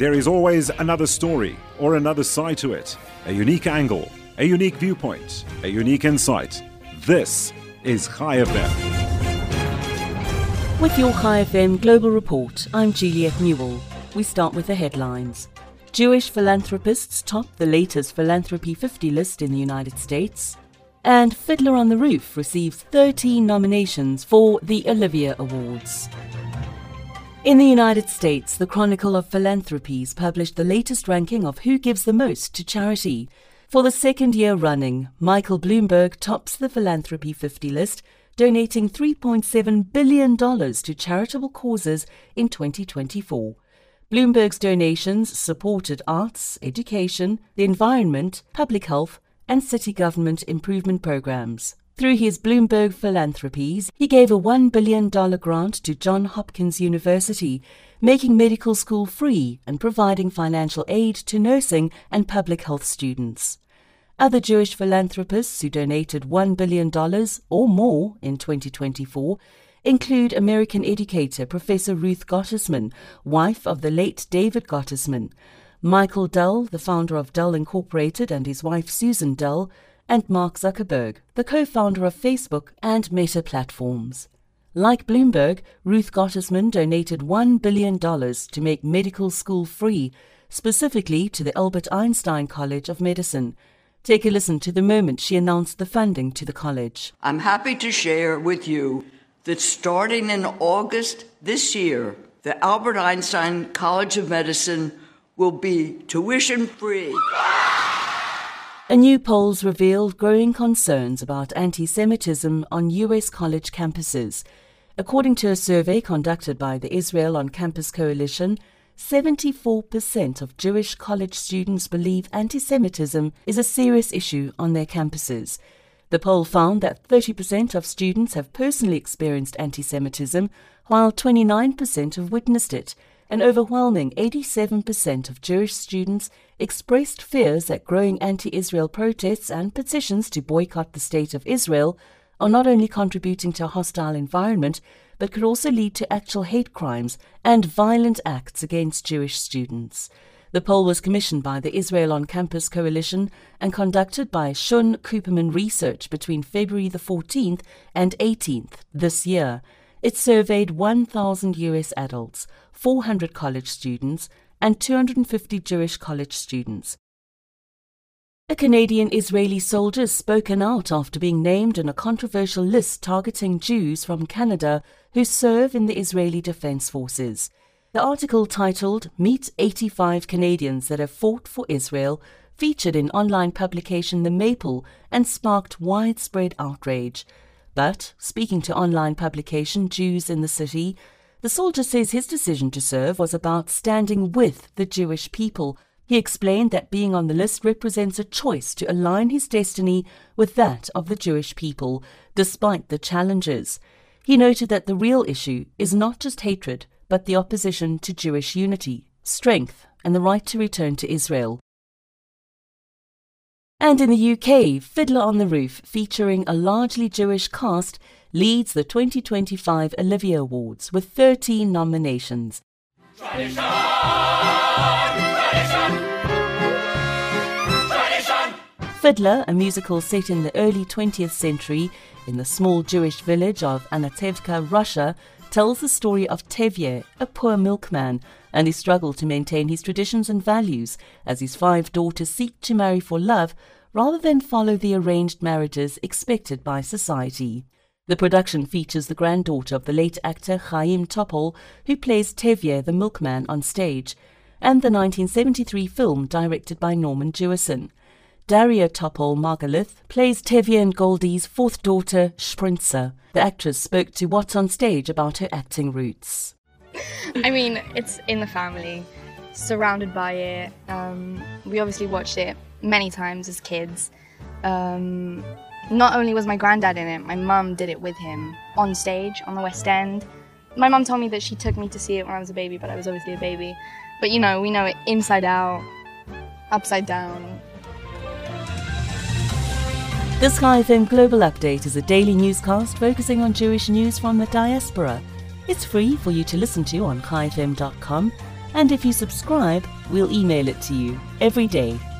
There is always another story or another side to it, a unique angle, a unique viewpoint, a unique insight. This is Chai FM. With your Chai FM Global Report, I'm Juliet Newell. We start with the headlines. Jewish philanthropists top the latest Philanthropy 50 list in the United States. And Fiddler on the Roof receives 13 nominations for the Olivier Awards. In the United States, the Chronicle of Philanthropies published the latest ranking of who gives the most to charity. For the second year running, Michael Bloomberg tops the Philanthropy 50 list, donating $3.7 billion to charitable causes in 2024. Bloomberg's donations supported arts, education, the environment, public health, and city government improvement programs. Through his Bloomberg Philanthropies, he gave a $1 billion grant to Johns Hopkins University, making medical school free and providing financial aid to nursing and public health students. Other Jewish philanthropists who donated $1 billion or more in 2024 include American educator Professor Ruth Gottesman, wife of the late David Gottesman, Michael Dell, the founder of Dell Incorporated, and his wife Susan Dell, and Mark Zuckerberg, the co-founder of Facebook and Meta Platforms. Like Bloomberg, Ruth Gottesman donated $1 billion to make medical school free, specifically to the Albert Einstein College of Medicine. Take a listen to the moment she announced the funding to the college. I'm happy to share with you that starting in August this year, the Albert Einstein College of Medicine will be tuition-free. A new polls revealed growing concerns about anti-Semitism on U.S. college campuses. According to a survey conducted by the Israel on Campus Coalition, 74% of Jewish college students believe anti-Semitism is a serious issue on their campuses. The poll found that 30% of students have personally experienced anti-Semitism, while 29% have witnessed it. An overwhelming 87% of Jewish students expressed fears that growing anti-Israel protests and petitions to boycott the State of Israel are not only contributing to a hostile environment, but could also lead to actual hate crimes and violent acts against Jewish students. The poll was commissioned by the Israel on Campus Coalition and conducted by Shun Cooperman Research between February the 14th and 18th this year. It surveyed 1,000 U.S. adults, 400 college students, and 250 Jewish college students. A Canadian Israeli soldier has spoken out after being named in a controversial list targeting Jews from Canada who serve in the Israeli Defense Forces. The article titled "Meet 85 Canadians That Have Fought for Israel" featured in online publication The Maple and sparked widespread outrage. But, speaking to online publication Jews in the City, the soldier says his decision to serve was about standing with the Jewish people. He explained that being on the list represents a choice to align his destiny with that of the Jewish people, despite the challenges. He noted that the real issue is not just hatred, but the opposition to Jewish unity, strength, and the right to return to Israel. And in the UK, Fiddler on the Roof, featuring a largely Jewish cast, leads the 2025 Olivier Awards with 13 nominations. Tradition! Tradition! Tradition! Fiddler, a musical set in the early 20th century in the small Jewish village of Anatevka, Russia, tells the story of Tevye, a poor milkman, and his struggle to maintain his traditions and values as his 5 daughters seek to marry for love rather than follow the arranged marriages expected by society. The production features the granddaughter of the late actor Chaim Topol, who plays Tevye the milkman on stage, and the 1973 film directed by Norman Jewison. Daria Topol Margalith plays Tevye and Goldie's 4th daughter, Sprinza. The actress spoke to What's on Stage about her acting roots. I mean, it's in the family, surrounded by it. We obviously watched it many times as kids. Not only was my granddad in it, my mum did it with him on stage on the West End. My mum told me that she took me to see it when I was a baby, but I was obviously a baby. But you know, we know it inside out, upside down. This Chai FM Global Update is a daily newscast focusing on Jewish news from the diaspora. It's free for you to listen to on chaifm.com. And if you subscribe, we'll email it to you every day.